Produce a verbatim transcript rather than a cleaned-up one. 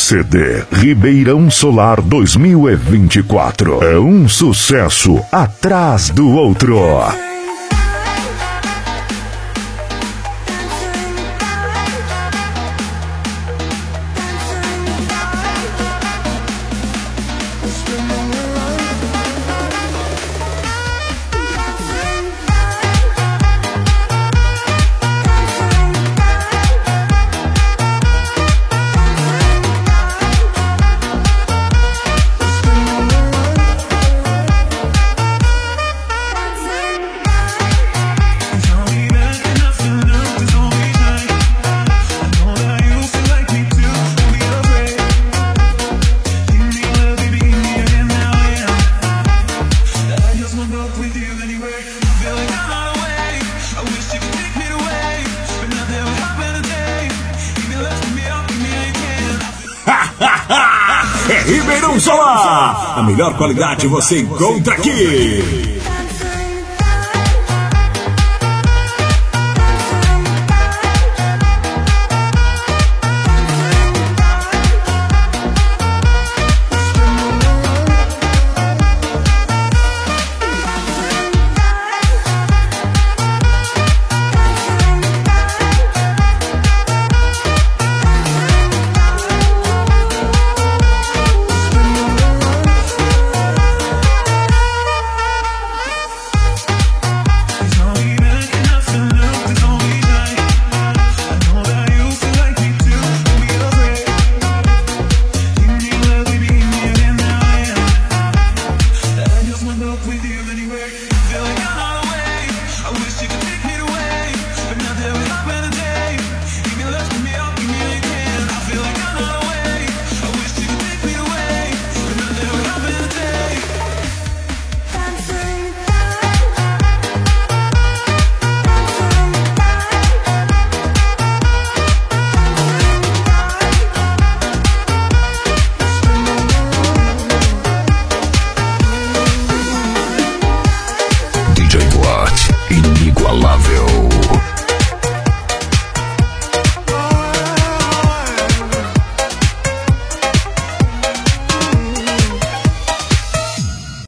C D Ribeirão Solar dois mil e vinte e quatro. É um sucesso atrás do outro. É Ribeirão Solar, a melhor qualidade você encontra aqui. D J Watt, inigualável.